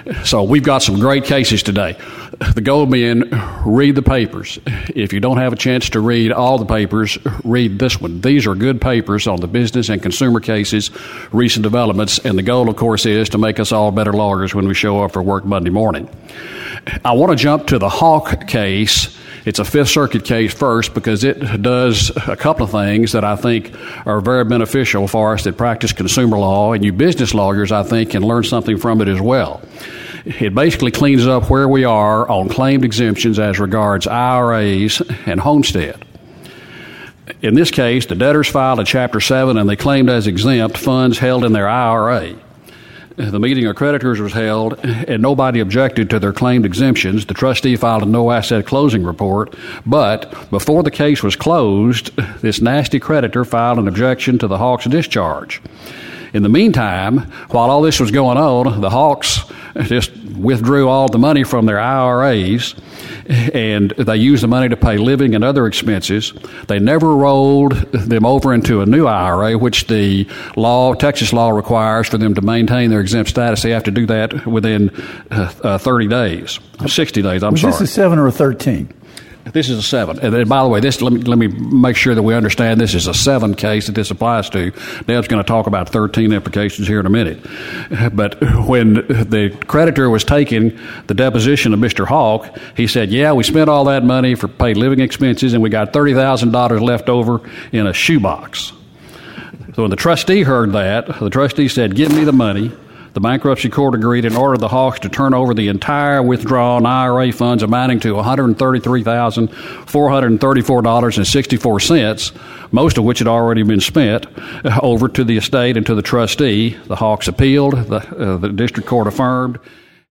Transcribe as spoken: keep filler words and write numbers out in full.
So we've got some great cases today. The goal being, read the papers. If you don't have a chance to read all the papers, read this one. These are good papers on the business and consumer cases, recent developments, and the goal, of course, is to make us all better lawyers when we show up for work Monday morning. I want to jump to the Hawk case. It's a Fifth Circuit case first because it does a couple of things that I think are very beneficial for us that practice consumer law, and you business lawyers, I think, can learn something from it as well. It basically cleans up where we are on claimed exemptions as regards I R As and homestead. In this case, the debtors filed a Chapter seven and they claimed as exempt funds held in their I R A. The meeting of creditors was held, and nobody objected to their claimed exemptions. The trustee filed a no-asset closing report, but before the case was closed, this nasty creditor filed an objection to the Hawks' discharge. In the meantime, while all this was going on, the Hawks just withdrew all the money from their I R As, and they used the money to pay living and other expenses. They never rolled them over into a new I R A, which the law, Texas law requires for them to maintain their exempt status. They have to do that within uh, uh, thirty days, sixty days, I'm was sorry. Was this a seven or a thirteen? This is a seven. And then, by the way, this let me, let me make sure that we understand this is a seven case that this applies to. Deb's going to talk about thirteen implications here in a minute. But when the creditor was taking the deposition of Mister Hawk, he said, yeah, we spent all that money for paid living expenses, and we got thirty thousand dollars left over in a shoebox. So when the trustee heard that, the trustee said, give me the money. The bankruptcy court agreed and ordered the Hawks to turn over the entire withdrawn I R A funds amounting to one hundred thirty-three thousand four hundred thirty-four dollars and sixty-four cents, most of which had already been spent, over to the estate and to the trustee. The Hawks appealed. The, uh, the district court affirmed.